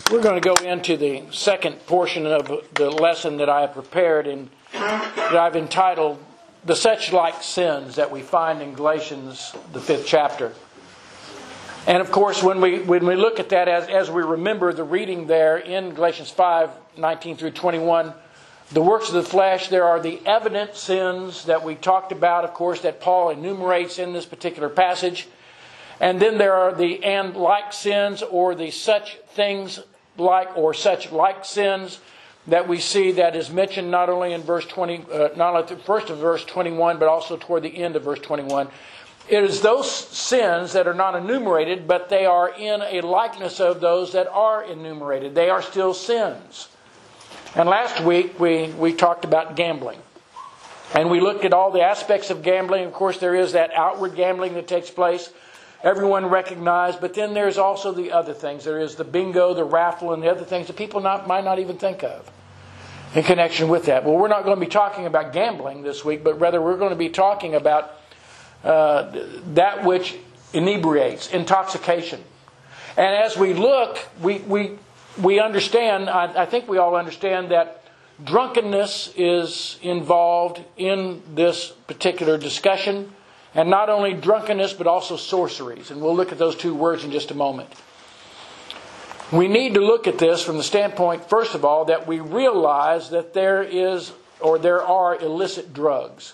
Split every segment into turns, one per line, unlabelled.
We're going to go into the second portion of the lesson that I have prepared and that I've entitled The Such Like Sins that we find in Galatians, the 5th chapter. And of course, when we look at that, as we remember the reading there in Galatians 5:19 through 21, the works of the flesh, there are the evident sins that we talked about, of course, that Paul enumerates in this particular passage. And then there are the and like sins, or the such things like, or such like sins that we see that is mentioned not only in verse 20, not only at the first of verse 21, but also toward the end of verse 21. It is those sins that are not enumerated, but they are in a likeness of those that are enumerated. They are still sins. And last week we talked about gambling. And we looked at all the aspects of gambling. Of course, there is that outward gambling that takes place. Everyone recognized, but then there's also the other things. There is the bingo, the raffle, and the other things that people might not even think of in connection with that. Well, we're not going to be talking about gambling this week, but rather we're going to be talking about that which inebriates, intoxication. And as we look, we understand, I think we all understand that drunkenness is involved in this particular discussion. And not only drunkenness, but also sorceries. And we'll look at those two words in just a moment. We need to look at this from the standpoint, first of all, that we realize that there are illicit drugs.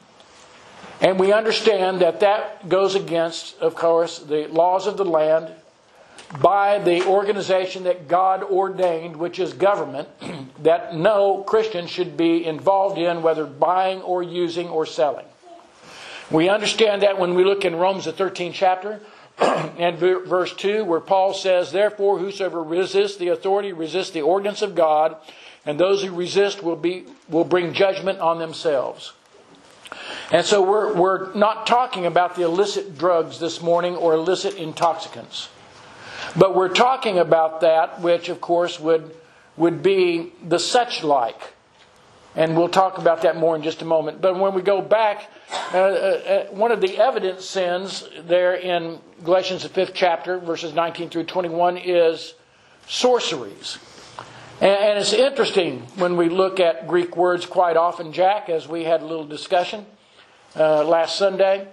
And we understand that that goes against, of course, the laws of the land by the organization that God ordained, which is government, that no Christian should be involved in, whether buying or using or selling. We understand that when we look in Romans the 13th chapter and verse 2, where Paul says, "Therefore whosoever resists the authority resists the ordinance of God, and those who resist will bring judgment on themselves." And so we're not talking about the illicit drugs this morning or illicit intoxicants. But we're talking about that which, of course, would be the such like. And we'll talk about that more in just a moment. But when we go back, one of the evident sins there in Galatians the 5th chapter, verses 19 through 21, is sorceries. And it's interesting when we look at Greek words quite often, Jack, as we had a little discussion last Sunday.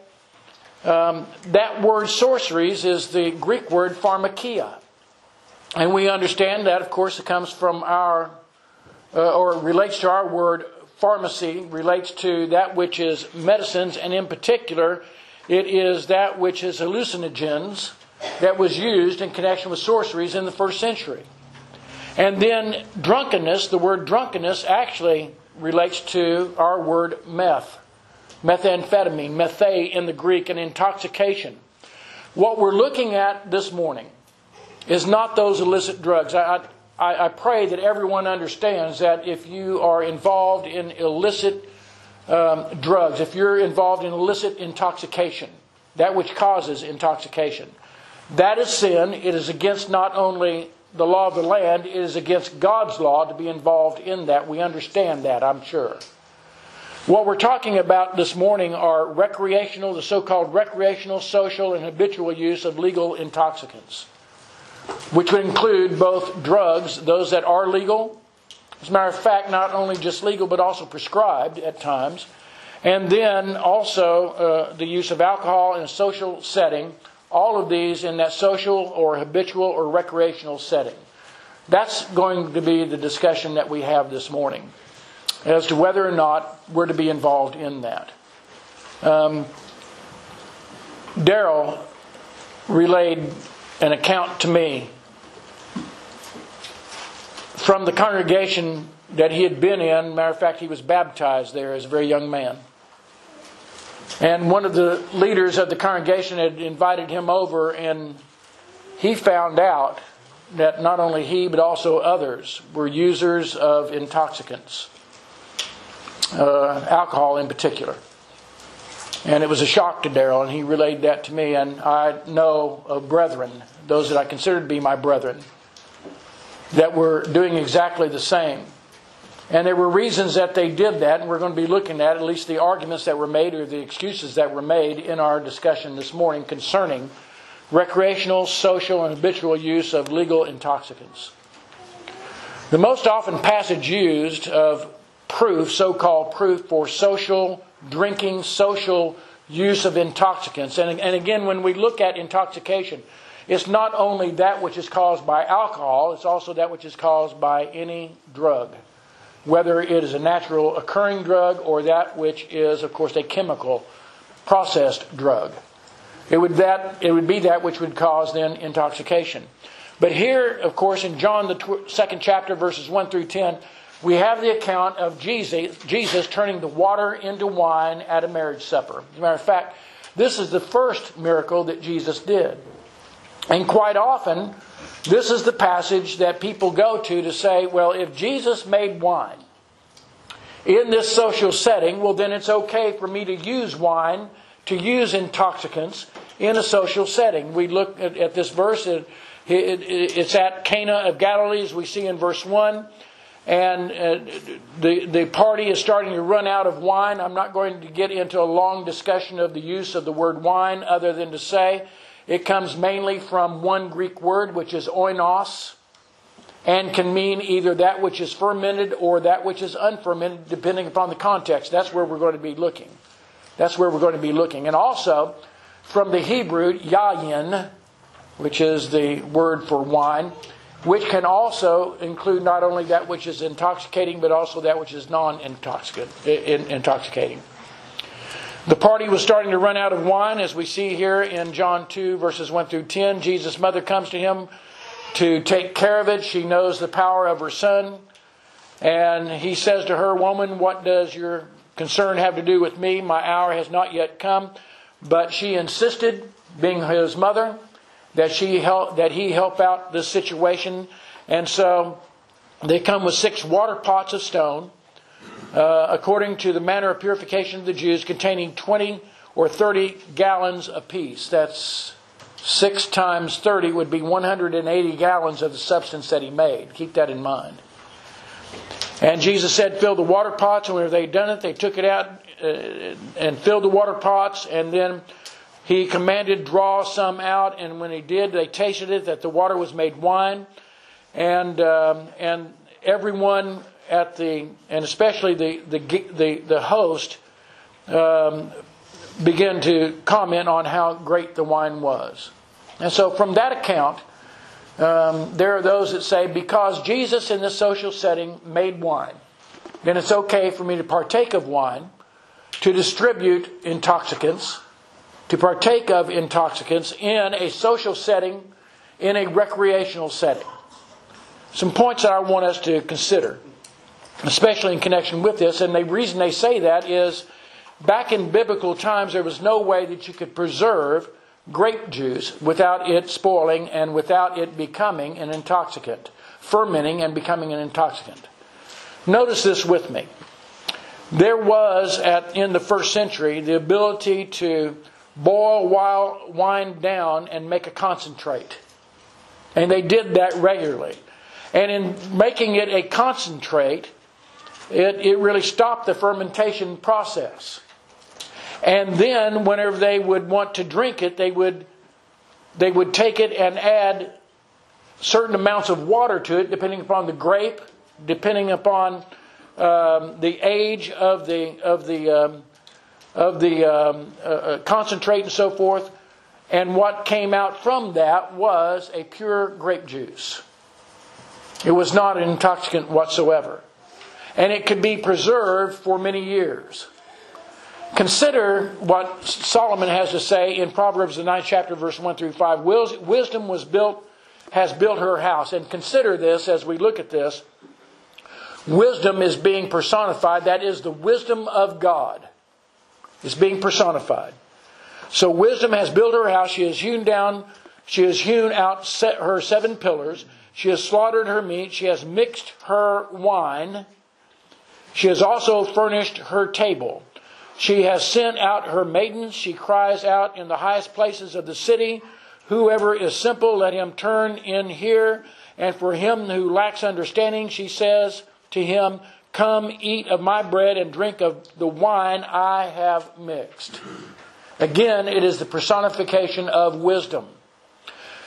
That word sorceries is the Greek word pharmakia. And we understand that, of course, it comes from or relates to our word pharmacy, relates to that which is medicines, and in particular, it is that which is hallucinogens that was used in connection with sorceries in the first century. And then drunkenness, the word drunkenness actually relates to our word meth, methamphetamine, methe in the Greek, and intoxication. What we're looking at this morning is not those illicit drugs. I pray that everyone understands that if you are involved in illicit drugs, if you're involved in illicit intoxication, that which causes intoxication, that is sin. It is against not only the law of the land, it is against God's law to be involved in that. We understand that, I'm sure. What we're talking about this morning are the so-called recreational, social, and habitual use of legal intoxicants, which would include both drugs, those that are legal, as a matter of fact, not only just legal, but also prescribed at times, and then also the use of alcohol in a social setting, all of these in that social or habitual or recreational setting. That's going to be the discussion that we have this morning, as to whether or not we're to be involved in that. Daryl relayed an account to me from the congregation that he had been in. Matter of fact, he was baptized there as a very young man. And one of the leaders of the congregation had invited him over, and he found out that not only he, but also others were users of intoxicants, alcohol in particular. And it was a shock to Daryl, and he relayed that to me. And I know of brethren, those that I consider to be my brethren, that were doing exactly the same. And there were reasons that they did that, and we're going to be looking at least the arguments that were made or the excuses that were made in our discussion this morning concerning recreational, social, and habitual use of legal intoxicants. The most often passage used of proof, so-called proof for social drinking, social use of intoxicants. And again, when we look at intoxication, it's not only that which is caused by alcohol, it's also that which is caused by any drug. Whether it is a natural occurring drug or that which is, of course, a chemical processed drug. It would be that which would cause then intoxication. But here, of course, in John the 2nd chapter, verses 1 through 10, we have the account of Jesus turning the water into wine at a marriage supper. As a matter of fact, this is the first miracle that Jesus did. And quite often, this is the passage that people go to say, well, if Jesus made wine in this social setting, well, then it's okay for me to use wine, to use intoxicants in a social setting. We look at this verse, it's at Cana of Galilee, as we see in verse 1. And the party is starting to run out of wine. I'm not going to get into a long discussion of the use of the word wine, other than to say it comes mainly from one Greek word, which is oinos, and can mean either that which is fermented or that which is unfermented, depending upon the context. That's where we're going to be looking. And also, from the Hebrew, yayin, which is the word for wine, which can also include not only that which is intoxicating, but also that which is intoxicating. The party was starting to run out of wine, as we see here in John 2, verses 1 through 10. Jesus' mother comes to him to take care of it. She knows the power of her son. And he says to her, "Woman, what does your concern have to do with me? My hour has not yet come." But she insisted, being his mother, that he help out this situation. And so they come with 6 water pots of stone, according to the manner of purification of the Jews, containing 20 or 30 gallons apiece. That's 6 times 30 would be 180 gallons of the substance that he made. Keep that in mind. And Jesus said, "Fill the water pots." And when they had done it, they took it out and filled the water pots. And then he commanded, "Draw some out." And when he did, they tasted it, that the water was made wine. And everyone and especially the host, began to comment on how great the wine was. And so from that account, there are those that say, because Jesus in this social setting made wine, then it's okay for me to partake of wine, to distribute intoxicants, to partake of intoxicants in a social setting, in a recreational setting. Some points that I want us to consider, especially in connection with this. And the reason they say that is, back in biblical times, there was no way that you could preserve grape juice without it spoiling and without it becoming an intoxicant, fermenting and becoming an intoxicant. Notice this with me. There was, in the first century, the ability to boil wine down and make a concentrate. And they did that regularly. And in making it a concentrate, it really stopped the fermentation process. And then, whenever they would want to drink it, they would take it and add certain amounts of water to it, depending upon the grape, depending upon the age of the concentrate and so forth. And what came out from that was a pure grape juice. It was not an intoxicant whatsoever. And it could be preserved for many years. Consider what Solomon has to say in Proverbs the 9th chapter, verse 1 through 5. Wisdom has built her house. And consider this as we look at this. Wisdom is being personified. That is the wisdom of God. Is being personified. So wisdom has built her house. She has hewn out her 7 pillars. She has slaughtered her meat. She has mixed her wine. She has also furnished her table. She has sent out her maidens. She cries out in the highest places of the city, "Whoever is simple, let him turn in here. And for him who lacks understanding, she says to him, Come, eat of my bread and drink of the wine I have mixed." Again, it is the personification of wisdom.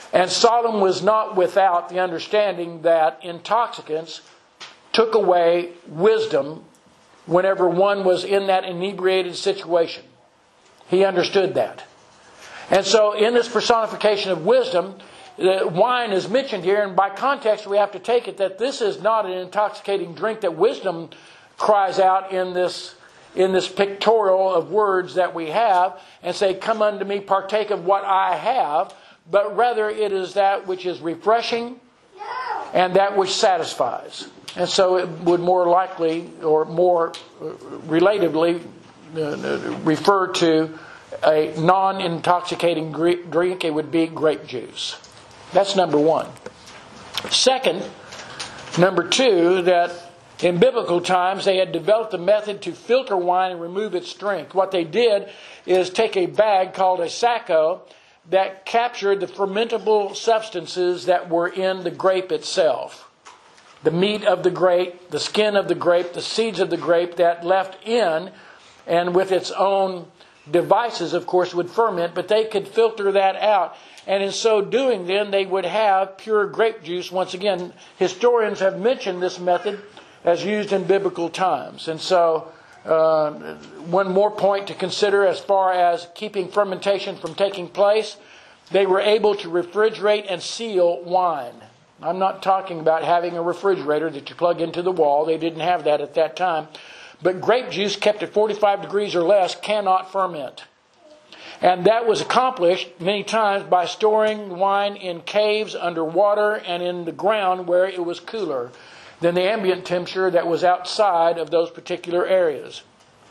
And Solomon was not without the understanding that intoxicants took away wisdom whenever one was in that inebriated situation. He understood that. And so in this personification of wisdom, wine is mentioned here, and by context we have to take it that this is not an intoxicating drink that wisdom cries out in this pictorial of words that we have and say, "Come unto me, partake of what I have," but rather it is that which is refreshing and that which satisfies. And so it would more likely or more relatively refer to a non-intoxicating drink. It would be grape juice. That's number one. Second, number two, that in biblical times they had developed a method to filter wine and remove its strength. What they did is take a bag called a sacco that captured the fermentable substances that were in the grape itself. The meat of the grape, the skin of the grape, the seeds of the grape that left in, and with its own devices, of course, would ferment, but they could filter that out. And in so doing, then, they would have pure grape juice. Once again, historians have mentioned this method as used in biblical times. And so, one more point to consider as far as keeping fermentation from taking place, they were able to refrigerate and seal wine. I'm not talking about having a refrigerator that you plug into the wall. They didn't have that at that time. But grape juice kept at 45 degrees or less cannot ferment. And that was accomplished many times by storing wine in caves under water and in the ground where it was cooler than the ambient temperature that was outside of those particular areas.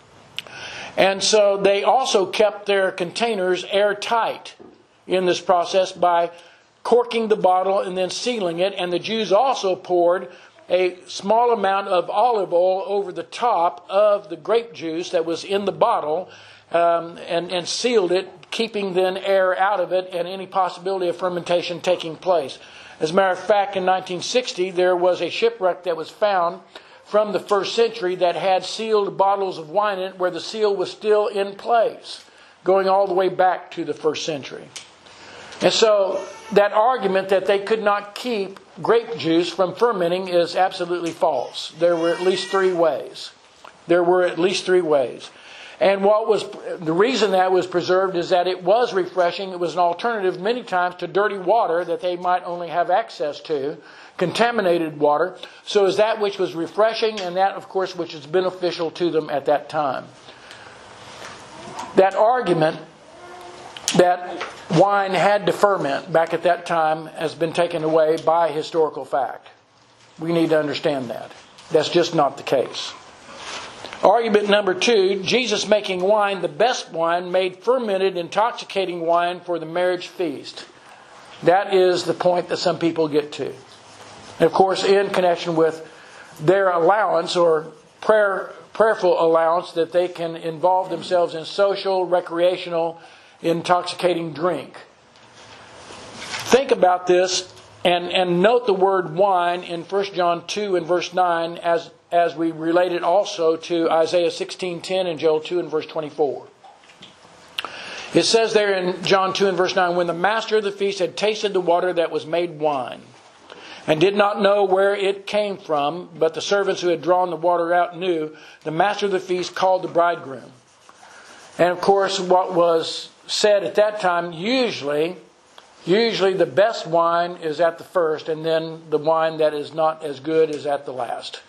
And so they also kept their containers airtight in this process by corking the bottle and then sealing it. And the Jews also poured a small amount of olive oil over the top of the grape juice that was in the bottle and sealed it, keeping then air out of it and any possibility of fermentation taking place. As a matter of fact, in 1960, there was a shipwreck that was found from the first century that had sealed bottles of wine in it where the seal was still in place, going all the way back to the first century. And so that argument that they could not keep grape juice from fermenting is absolutely false. There were at least three ways. And what was the reason that was preserved is that it was refreshing. It was an alternative many times to dirty water that they might only have access to, contaminated water. So is that which was refreshing and that, of course, which is beneficial to them at that time. That argument that wine had to ferment back at that time has been taken away by historical fact. We need to understand that. That's just not the case. Argument number two, Jesus making wine, the best wine, made fermented, intoxicating wine for the marriage feast. That is the point that some people get to. And of course, in connection with their allowance or prayerful allowance that they can involve themselves in social, recreational, intoxicating drink. Think about this and note the word wine in 1 John 2 and verse 9 as we relate it also to Isaiah 16:10 and Joel 2 and verse 24. It says there in John 2 and verse 9, when the master of the feast had tasted the water that was made wine, and did not know where it came from, but the servants who had drawn the water out knew, the master of the feast called the bridegroom. And of course, what was said at that time, usually the best wine is at the first, and then the wine that is not as good is at the last.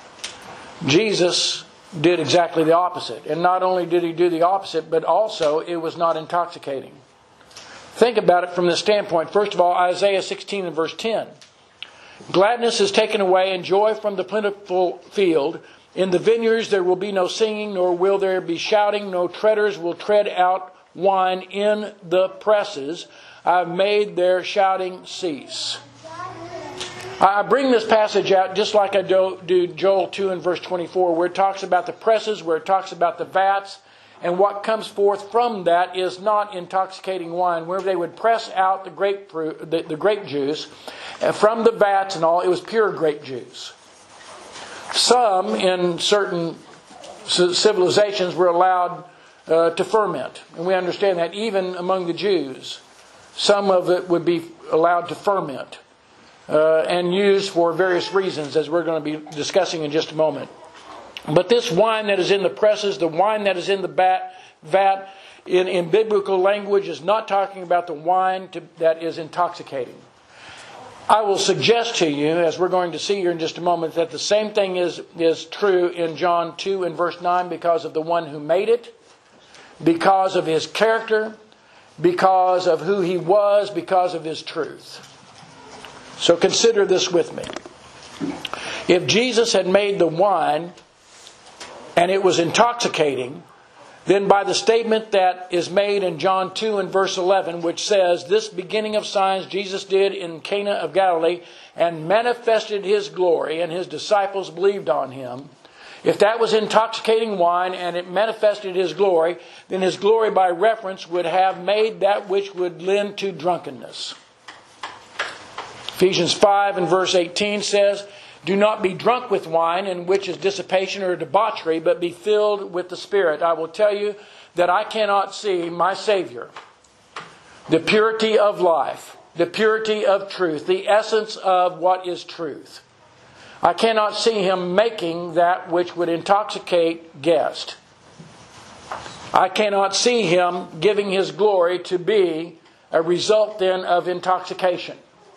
Jesus did exactly the opposite. And not only did he do the opposite, but also it was not intoxicating. Think about it from this standpoint. First of all, Isaiah 16 and verse 10. Gladness is taken away and joy from the plentiful field. In the vineyards there will be no singing, nor will there be shouting. No treaders will tread out wine in the presses. I've made their shouting cease. I bring this passage out just like I do Joel 2 and verse 24, where it talks about the presses, where it talks about the vats, and what comes forth from that is not intoxicating wine. Where they would press out the grapefruit, the grape juice from the vats and all, it was pure grape juice. Some in certain civilizations were allowed to ferment, and we understand that even among the Jews. Some of it would be allowed to ferment and used for various reasons, as we're going to be discussing in just a moment. But this wine that is in the presses, the wine that is in the vat, in biblical language is not talking about the wine that is intoxicating. I will suggest to you, as we're going to see here in just a moment, that the same thing is true in John 2 and verse 9 because of the one who made it, because of his character, because of who he was, because of his truth. So consider this with me. If Jesus had made the wine and it was intoxicating, then by the statement that is made in John 2 and verse 11, which says, "This beginning of signs Jesus did in Cana of Galilee and manifested his glory, and his disciples believed on him." If that was intoxicating wine and it manifested his glory, then his glory by reference would have made that which would lend to drunkenness. Ephesians 5 and verse 18 says, "Do not be drunk with wine, in which is dissipation or debauchery, but be filled with the Spirit." I will tell you that I cannot see my Savior, the purity of life, the purity of truth, the essence of what is truth. I cannot see him making that which would intoxicate guests. I cannot see him giving his glory to be a result then of intoxication.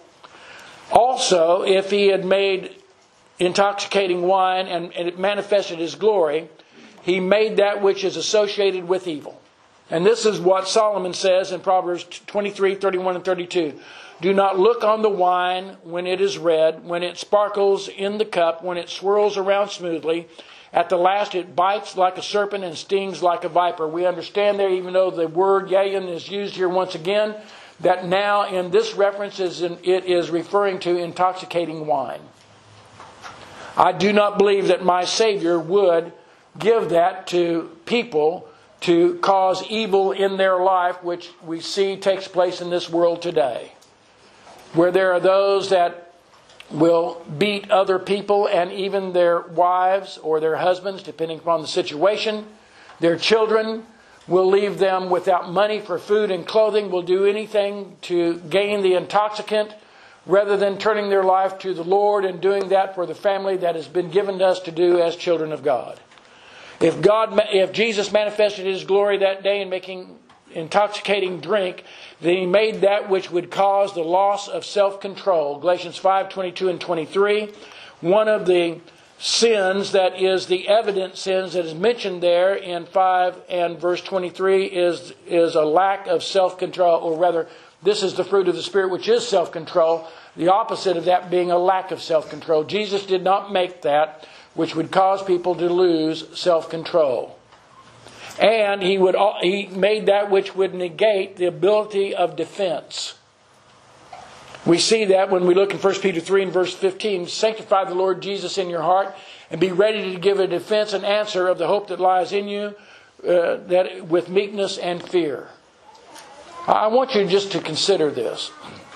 Also, if he had made intoxicating wine and it manifested his glory, he made that which is associated with evil. And this is what Solomon says in Proverbs 23, 31 and 32. "Do not look on the wine when it is red, when it sparkles in the cup, when it swirls around smoothly. At the last it bites like a serpent and stings like a viper." We understand there, even though the word yayin is used here once again, that now in this reference it is referring to intoxicating wine. I do not believe that my Savior would give that to people to cause evil in their life, which we see takes place in this world today, where there are those that will beat other people and even their wives or their husbands, depending upon the situation. Their children will leave them without money for food and clothing, will do anything to gain the intoxicant rather than turning their life to the Lord and doing that for the family that has been given to us to do as children of God. If Jesus manifested his glory that day in making intoxicating drink, then he made that which would cause the loss of self-control. Galatians 5, 22 and 23. One of the sins that is the evident sins that is mentioned there in 5 and verse 23 is a lack of self-control, or rather, this is the fruit of the Spirit, which is self-control. The opposite of that being a lack of self-control. Jesus did not make that which would cause people to lose self-control. And he made that which would negate the ability of defense. We see that when we look in 1 Peter 3 and verse 15. "Sanctify the Lord Jesus in your heart, and be ready to give a defense and answer of the hope that lies in you, that with meekness and fear." I want you just to consider this.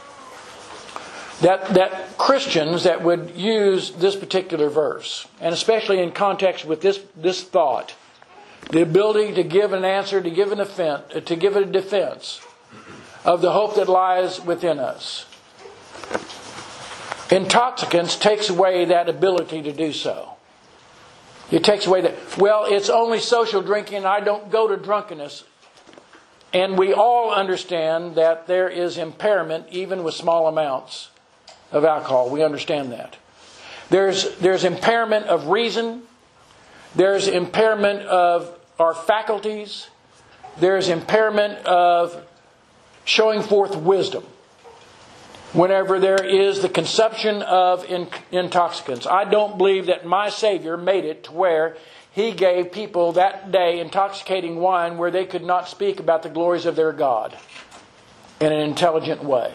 That Christians that would use this particular verse, and especially in context with this thought, the ability to give an answer, to give a defense of the hope that lies within us. Intoxicants takes away that ability to do so. It takes away that, well, it's only social drinking, I don't go to drunkenness. And we all understand that there is impairment even with small amounts of alcohol. We understand that. There's impairment of reason. There's impairment of our faculties. There's impairment of showing forth wisdom whenever there is the consumption of intoxicants. I don't believe that my Savior made it to where he gave people that day intoxicating wine where they could not speak about the glories of their God in an intelligent way.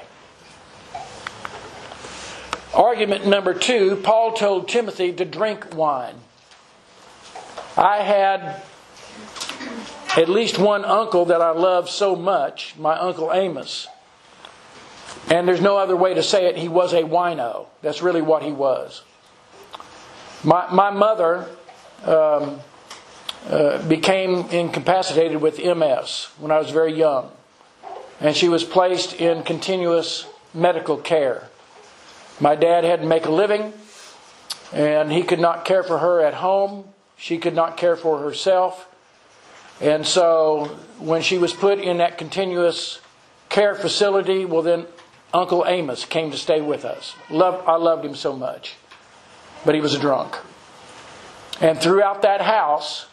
Argument number 2, Paul told Timothy to drink wine. I had at least one uncle that I loved so much, my Uncle Amos. And there's no other way to say it, he was a wino. That's really what he was. My mother became incapacitated with MS when I was very young. and she was placed in continuous medical care. My dad had to make a living, and he could not care for her at home. She could not care for herself. And so when she was put in that continuous care facility, well then Uncle Amos came to stay with us. I loved him so much. But he was a drunk. And throughout that house,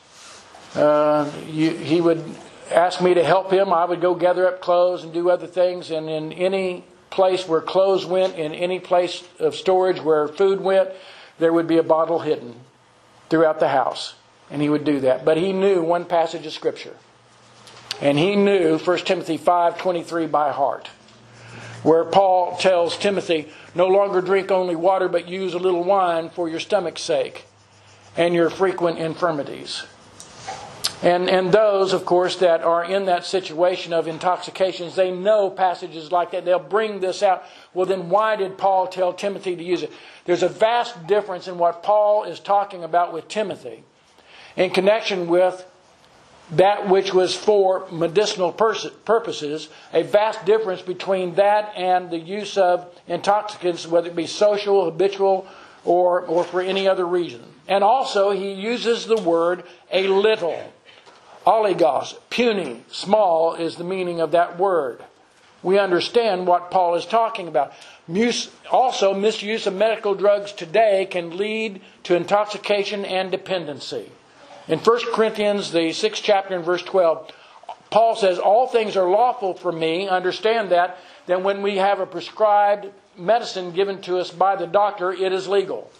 he would ask me to help him. I would go gather up clothes and do other things. And in any place where clothes went, in any place of storage where food went, there would be a bottle hidden throughout the house. And he would do that. But he knew one passage of Scripture. And he knew 1 Timothy 5:23 by heart, where Paul tells Timothy, no longer drink only water, but use a little wine for your stomach's sake and your frequent infirmities. And those, of course, that are in that situation of intoxications, they know passages like that. They'll bring this out. Well, then why did Paul tell Timothy to use it? There's a vast difference in what Paul is talking about with Timothy in connection with that which was for medicinal purposes, a vast difference between that and the use of intoxicants, whether it be social, habitual, or for any other reason. And also, he uses the word a little. Oligos, puny, small is the meaning of that word. We understand what Paul is talking about. Also, misuse of medical drugs today can lead to intoxication and dependency. In 1 Corinthians, the 6th chapter and verse 12, Paul says, all things are lawful for me. Understand that. Then when we have a prescribed medicine given to us by the doctor, it is legal.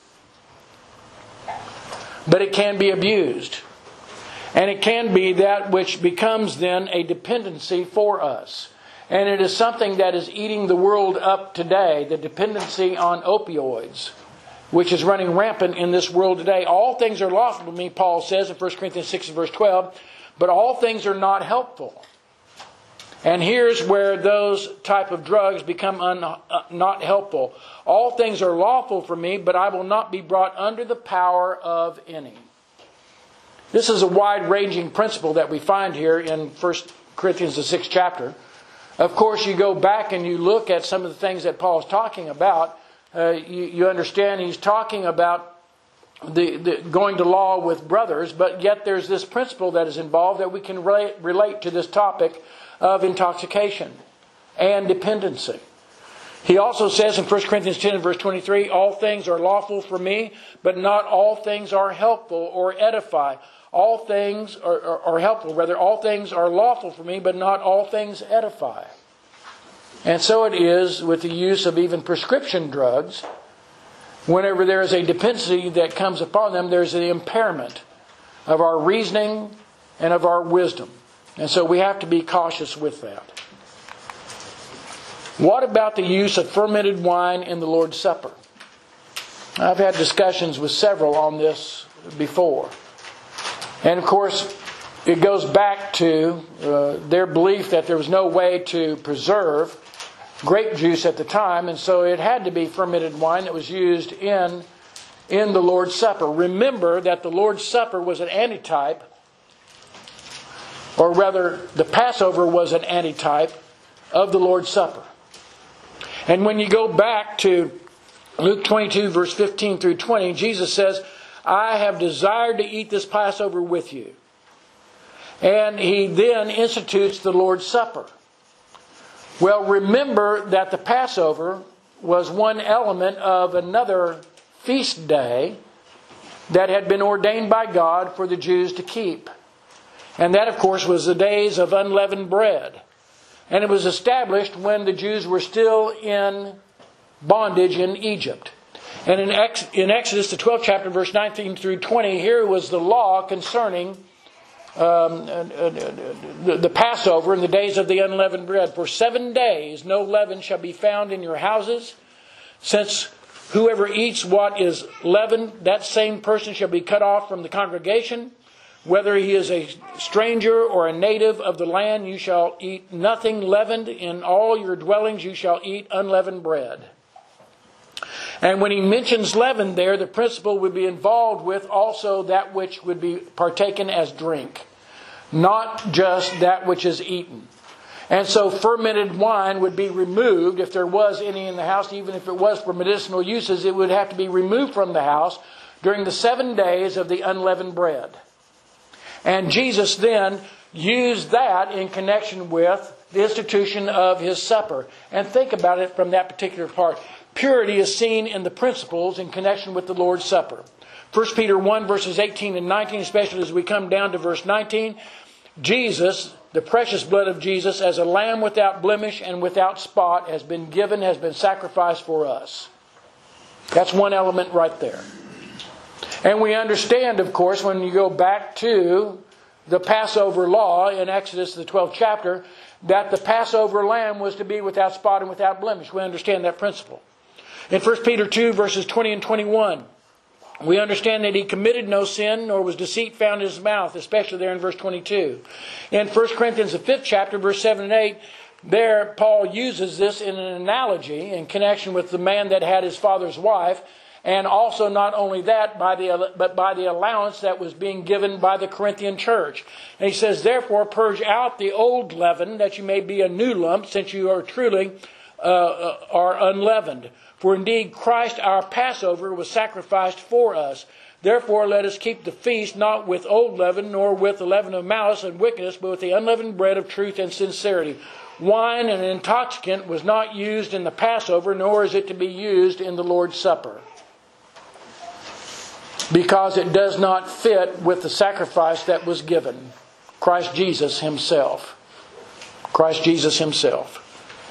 But it can be abused. And it can be that which becomes then a dependency for us. And it is something that is eating the world up today, the dependency on opioids, which is running rampant in this world today. All things are lawful to me, Paul says in 1 Corinthians 6 and verse 12, but all things are not helpful. And here's where those type of drugs become not helpful. All things are lawful for me, but I will not be brought under the power of any. This is a wide-ranging principle that we find here in 1 Corinthians the 6th chapter. Of course, you go back and you look at some of the things that Paul is talking about. You understand he's talking about the going to law with brothers, but yet there's this principle that is involved that we can relate to this topic of intoxication and dependency. He also says in 1 Corinthians 10 and verse 23, all things are lawful for me, but not all things are helpful or edify. All things are helpful. Rather, all things are lawful for me, but not all things edify. And so it is with the use of even prescription drugs. Whenever there is a dependency that comes upon them, there's an impairment of our reasoning and of our wisdom. And so we have to be cautious with that. What about the use of fermented wine in the Lord's Supper? I've had discussions with several on this before. And of course, it goes back to their belief that there was no way to preserve grape juice at the time, and so it had to be fermented wine that was used in the Lord's Supper. Remember that the Lord's Supper was an antitype, or rather, the Passover was an antitype of the Lord's Supper. And when you go back to Luke 22, verse 15 through 20, Jesus says, I have desired to eat this Passover with you. And he then institutes the Lord's Supper. Well, remember that the Passover was one element of another feast day that had been ordained by God for the Jews to keep. And that, of course, was the days of unleavened bread. And it was established when the Jews were still in bondage in Egypt. And in Exodus, the 12th chapter, verse 19 through 20, here was the law concerning the Passover in the days of the unleavened bread. For 7 days no leaven shall be found in your houses, since whoever eats what is leavened, that same person shall be cut off from the congregation. Whether he is a stranger or a native of the land, you shall eat nothing leavened. In all your dwellings you shall eat unleavened bread. And when he mentions leaven there, the principle would be involved with also that which would be partaken as drink, not just that which is eaten. And so fermented wine would be removed if there was any in the house. Even if it was for medicinal uses, it would have to be removed from the house during the 7 days of the unleavened bread. And Jesus then used that in connection with the institution of His supper. And think about it from that particular part. Purity is seen in the principles in connection with the Lord's Supper. 1 Peter 1 verses 18 and 19, especially as we come down to verse 19, Jesus, the precious blood of Jesus, as a lamb without blemish and without spot, has been given, has been sacrificed for us. That's one element right there. And we understand, of course, when you go back to the Passover law in Exodus, the 12th chapter, that the Passover lamb was to be without spot and without blemish. We understand that principle. In 1 Peter 2 verses 20 and 21, we understand that He committed no sin, nor was deceit found in His mouth, especially there in verse 22. In 1 Corinthians, the 5th chapter, verse 7 and 8, there Paul uses this in an analogy in connection with the man that had his father's wife, and also not only that, but by the allowance that was being given by the Corinthian church. And he says, therefore purge out the old leaven, that you may be a new lump, since you are truly are unleavened. For indeed Christ our Passover was sacrificed for us. Therefore let us keep the feast not with old leaven, nor with the leaven of malice and wickedness, but with the unleavened bread of truth and sincerity. Wine and an intoxicant was not used in the Passover, nor is it to be used in the Lord's Supper, because it does not fit with the sacrifice that was given. Christ Jesus Himself. Christ Jesus Himself.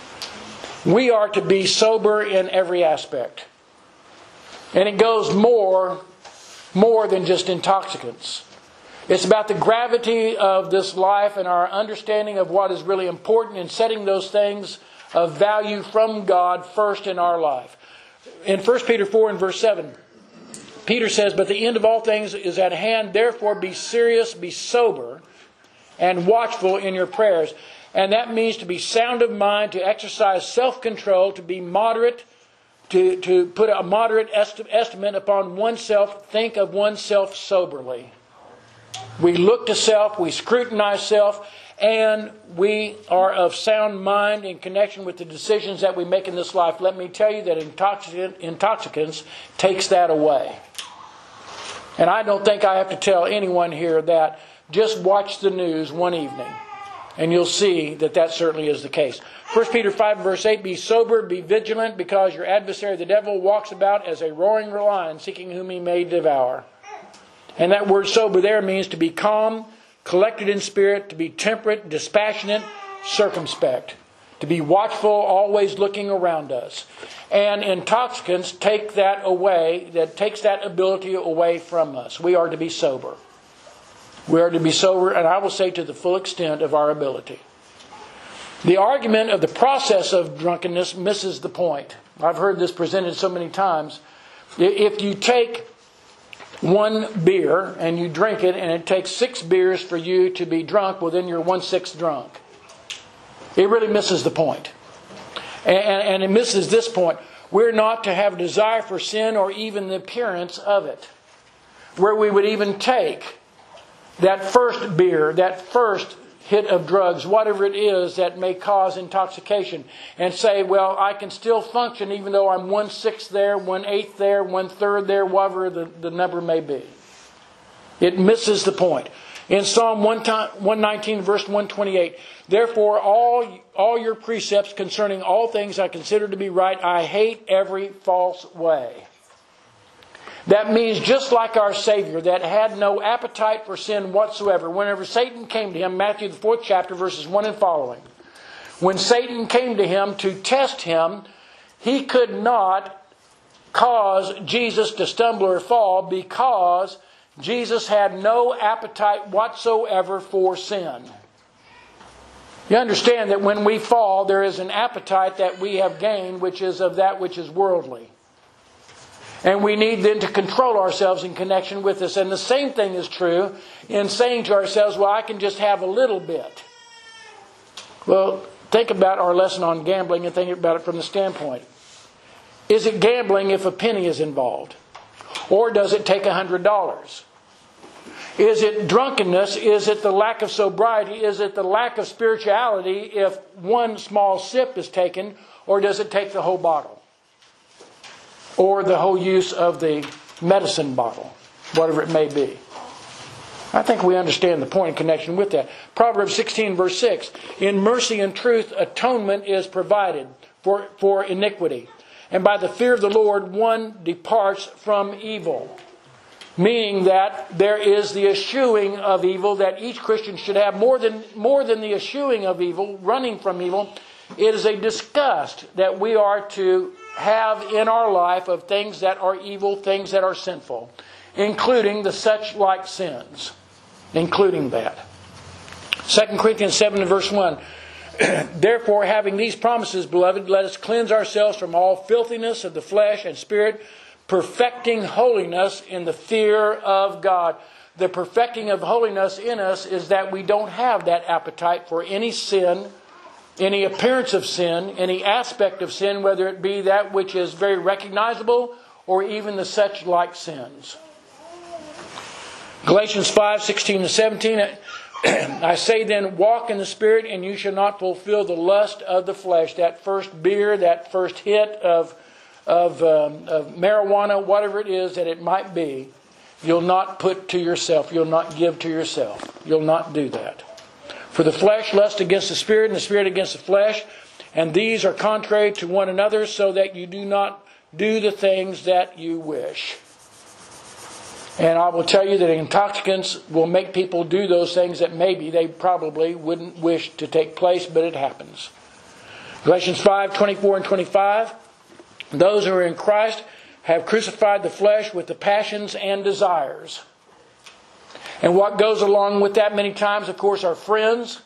We are to be sober in every aspect. And it goes more than just intoxicants. It's about the gravity of this life and our understanding of what is really important in setting those things of value from God first in our life. In 1 Peter 4 and verse 7, Peter says, but the end of all things is at hand. Therefore be serious, be sober, and watchful in your prayers. And that means to be sound of mind, to exercise self-control, to be moderate, to put a moderate estimate upon oneself, think of oneself soberly. We look to self, we scrutinize self, and we are of sound mind in connection with the decisions that we make in this life. Let me tell you that intoxicants takes that away. And I don't think I have to tell anyone here that. Just watch the news one evening, and you'll see that that certainly is the case. 1 Peter 5 verse 8, be sober, be vigilant, because your adversary the devil walks about as a roaring lion, seeking whom he may devour. And that word sober there means to be calm, collected in spirit, to be temperate, dispassionate, circumspect. To be watchful, always looking around us. And intoxicants take that away, that takes that ability away from us. We are to be sober. We are to be sober, and I will say to the full extent of our ability. The argument of the process of drunkenness misses the point. I've heard this presented so many times. If you take one beer and you drink it, and it takes 6 beers for you to be drunk, well then you're 1/6 drunk. It really misses the point. And it misses this point. We're not to have a desire for sin or even the appearance of it. Where we would even take that first beer, that first hit of drugs, whatever it is that may cause intoxication, and say, well, I can still function even though I'm 1/6 there, 1/8 there, 1/3 there, whatever the number may be. It misses the point. In Psalm 119, verse 128, therefore all your precepts concerning all things I consider to be right. I hate every false way. That means just like our Savior that had no appetite for sin whatsoever. Whenever Satan came to him, Matthew the 4th chapter, verses 1 and following. When Satan came to him to test him, he could not cause Jesus to stumble or fall because Jesus had no appetite whatsoever for sin. You understand that when we fall, there is an appetite that we have gained, which is of that which is worldly. And we need then to control ourselves in connection with this. And the same thing is true in saying to ourselves, well, I can just have a little bit. Well, think about our lesson on gambling and think about it from the standpoint. Is it gambling if a penny is involved? Or does it take $100? Is it drunkenness? Is it the lack of sobriety? Is it the lack of spirituality if one small sip is taken? Or does it take the whole bottle? Or the whole use of the medicine bottle? Whatever it may be. I think we understand the point in connection with that. Proverbs 16 verse 6. In mercy and truth atonement is provided for iniquity. And by the fear of the Lord one departs from evil. Meaning that there is the eschewing of evil that each Christian should have more than the eschewing of evil, running from evil. It is a disgust that we are to have in our life of things that are evil, things that are sinful, including the such like sins, including that. 2 Corinthians 7 verse 1. Therefore, having these promises, beloved, let us cleanse ourselves from all filthiness of the flesh and spirit, perfecting holiness in the fear of God. The perfecting of holiness in us is that we don't have that appetite for any sin, any appearance of sin, any aspect of sin, whether it be that which is very recognizable or even the such like sins. Galatians 5:16-17. I say then, walk in the Spirit, and you shall not fulfill the lust of the flesh. That first beer, that first hit of marijuana, whatever it is that it might be, you'll not put to yourself. You'll not give to yourself. You'll not do that. For the flesh lusts against the Spirit, and the Spirit against the flesh, and these are contrary to one another, so that you do not do the things that you wish. And I will tell you that intoxicants will make people do those things that maybe they probably wouldn't wish to take place, but it happens. Galatians 5:24-25. Those who are in Christ have crucified the flesh with the passions and desires. And what goes along with that many times, of course, are friends.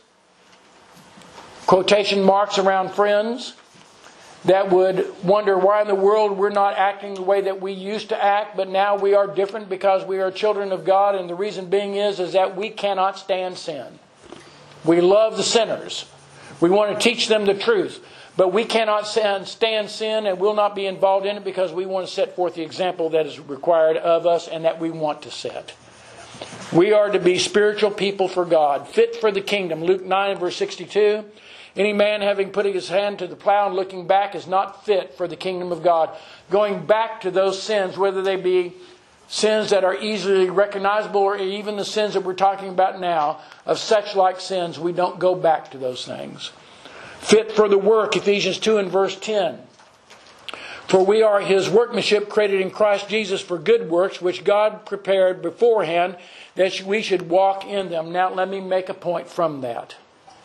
Quotation marks around friends that would wonder why in the world we're not acting the way that we used to act, but now we are different because we are children of God. And the reason being is that we cannot stand sin. We love the sinners. We want to teach them the truth. But we cannot stand sin and will not be involved in it because we want to set forth the example that is required of us and that we want to set. We are to be spiritual people for God, fit for the kingdom. Luke 9 verse 62. Any man having put his hand to the plow and looking back is not fit for the kingdom of God. Going back to those sins, whether they be sins that are easily recognizable or even the sins that we're talking about now, of such like sins, we don't go back to those things. Fit for the work, Ephesians 2 and verse 10. For we are His workmanship created in Christ Jesus for good works, which God prepared beforehand that we should walk in them. Now let me make a point from that.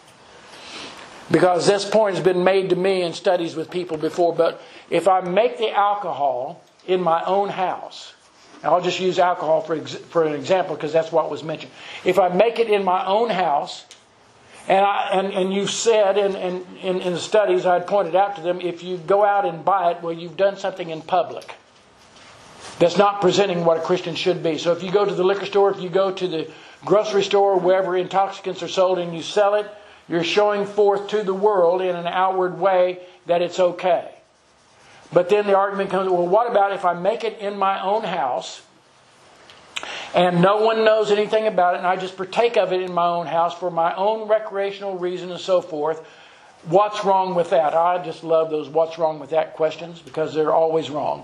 Because this point has been made to me in studies with people before. But if I make the alcohol in my own house, I'll just use alcohol for an example because that's what was mentioned. If I make it in my own house, and you said in the studies I had pointed out to them, if you go out and buy it, well, you've done something in public that's not presenting what a Christian should be. So if you go to the liquor store, if you go to the grocery store, wherever intoxicants are sold, and you sell it, you're showing forth to the world in an outward way that it's okay. But then the argument comes, well, what about if I make it in my own house and no one knows anything about it and I just partake of it in my own house for my own recreational reason and so forth? What's wrong with that? I just love those what's wrong with that questions because they're always wrong.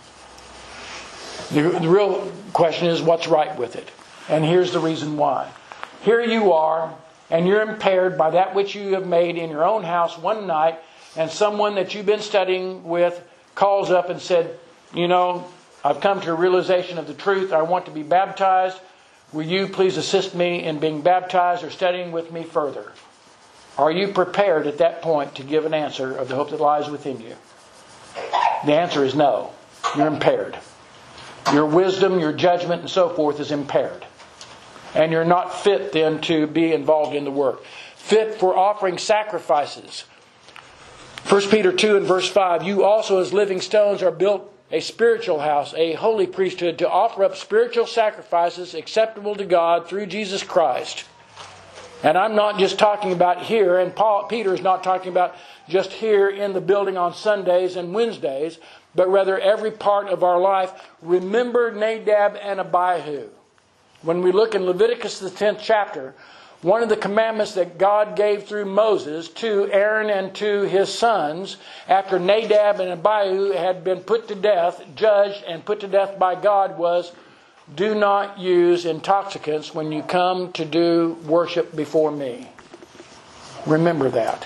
The real question is what's right with it? And here's the reason why. Here you are, and you're impaired by that which you have made in your own house one night, and someone that you've been studying with calls up and said, you know, I've come to a realization of the truth. I want to be baptized. Will you please assist me in being baptized or studying with me further? Are you prepared at that point to give an answer of the hope that lies within you? The answer is no. You're impaired. Your wisdom, your judgment, and so forth is impaired. And you're not fit then to be involved in the work. Fit for offering sacrifices. 1 Peter 2 and verse 5. You also as living stones are built a spiritual house, a holy priesthood, to offer up spiritual sacrifices acceptable to God through Jesus Christ. And I'm not just talking about here, and Peter is not talking about just here in the building on Sundays and Wednesdays, but rather every part of our life. Remember Nadab and Abihu. When we look in Leviticus, the 10th chapter, one of the commandments that God gave through Moses to Aaron and to his sons, after Nadab and Abihu had been put to death, judged and put to death by God, was, do not use intoxicants when you come to do worship before me. Remember that.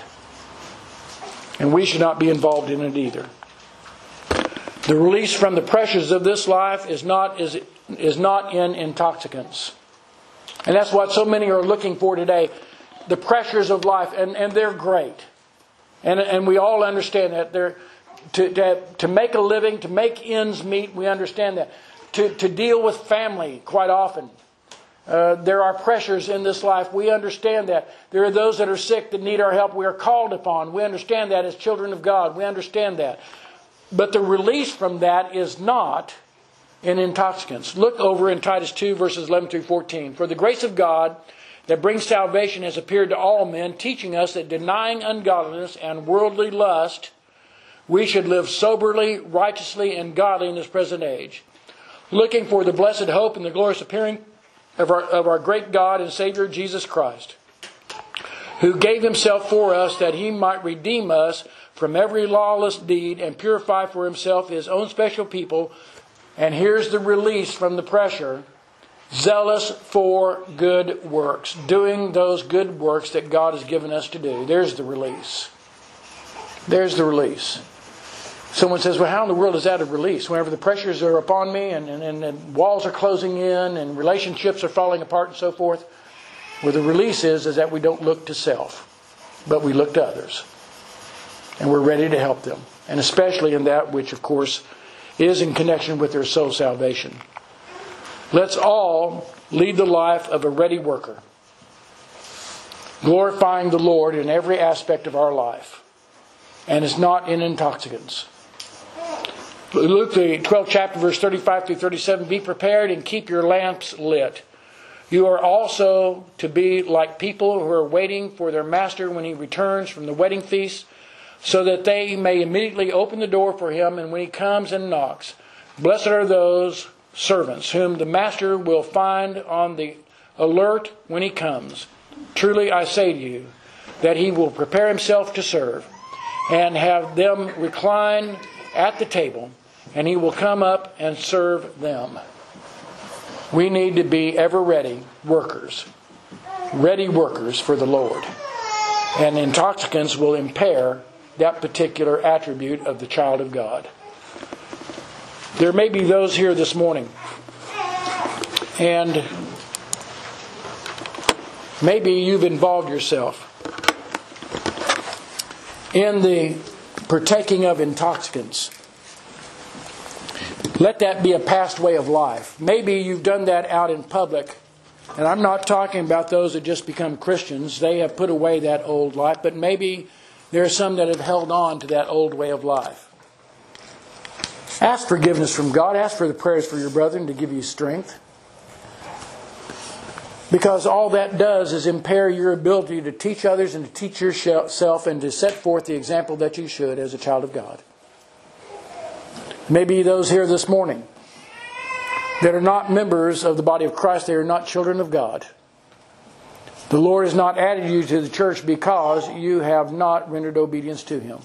And we should not be involved in it either. The release from the pressures of this life is not in intoxicants. And that's what so many are looking for today. The pressures of life, and they're great. And we all understand that. To make a living, to make ends meet, we understand that. To deal with family quite often. There are pressures in this life. We understand that. There are those that are sick that need our help. We are called upon. We understand that as children of God. We understand that. But the release from that is not in intoxicants. Look over in Titus 2, verses 11 through 14. For the grace of God that brings salvation has appeared to all men, teaching us that denying ungodliness and worldly lust, we should live soberly, righteously, and godly in this present age, looking for the blessed hope and the glorious appearing of our great God and Savior Jesus Christ, who gave himself for us that he might redeem us from every lawless deed and purify for himself his own special people. And here's the release from the pressure. Zealous for good works. Doing those good works that God has given us to do. There's the release. There's the release. Someone says, well, how in the world is that a release? Whenever the pressures are upon me and walls are closing in and relationships are falling apart and so forth. Well, the release is that we don't look to self, but we look to others. And we're ready to help them. And especially in that which, of course, is in connection with their soul salvation. Let's all lead the life of a ready worker, glorifying the Lord in every aspect of our life. And it's not in intoxicants. Luke, the 12th chapter, verse 35 through 37, be prepared and keep your lamps lit. You are also to be like people who are waiting for their master when he returns from the wedding feast, so that they may immediately open the door for him, and when he comes and knocks. Blessed are those servants whom the master will find on the alert when he comes. Truly I say to you, that he will prepare himself to serve, and have them recline at the table, and he will come up and serve them. We need to be ever ready workers for the Lord. And intoxicants will impair that particular attribute of the child of God. There may be those here this morning, and maybe you've involved yourself in the partaking of intoxicants. Let that be a past way of life. Maybe you've done that out in public, and I'm not talking about those that just become Christians. They have put away that old life, but maybe there are some that have held on to that old way of life. Ask forgiveness from God. Ask for the prayers for your brethren to give you strength. Because all that does is impair your ability to teach others and to teach yourself and to set forth the example that you should as a child of God. Maybe those here this morning that are not members of the body of Christ, they are not children of God. The Lord has not added you to the church because you have not rendered obedience to Him.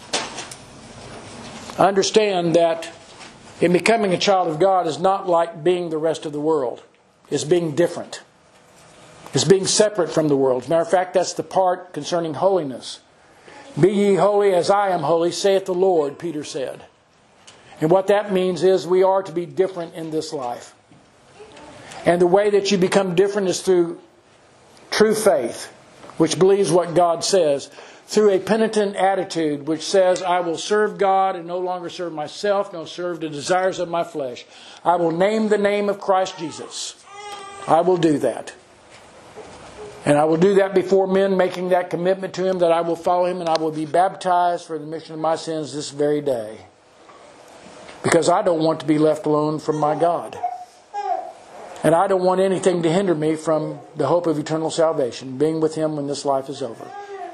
Understand that in becoming a child of God is not like being the rest of the world. It's being different. It's being separate from the world. As a matter of fact, that's the part concerning holiness. Be ye holy as I am holy, saith the Lord, Peter said. And what that means is we are to be different in this life. And the way that you become different is through true faith, which believes what God says, through a penitent attitude, which says, I will serve God and no longer serve myself, nor serve the desires of my flesh. I will name the name of Christ Jesus. I will do that. And I will do that before men, making that commitment to Him that I will follow Him and I will be baptized for the remission of my sins this very day. Because I don't want to be left alone from my God. And I don't want anything to hinder me from the hope of eternal salvation, being with Him when this life is over.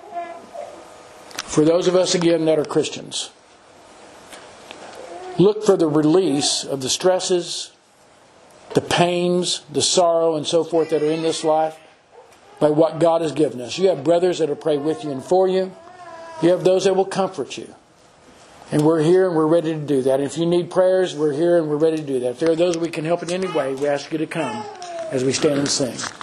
For those of us, again, that are Christians, look for the release of the stresses, the pains, the sorrow, and so forth that are in this life by what God has given us. You have brothers that will pray with you and for you. You have those that will comfort you. And we're here and we're ready to do that. And if you need prayers, we're here and we're ready to do that. If there are those we can help in any way, we ask you to come as we stand and sing.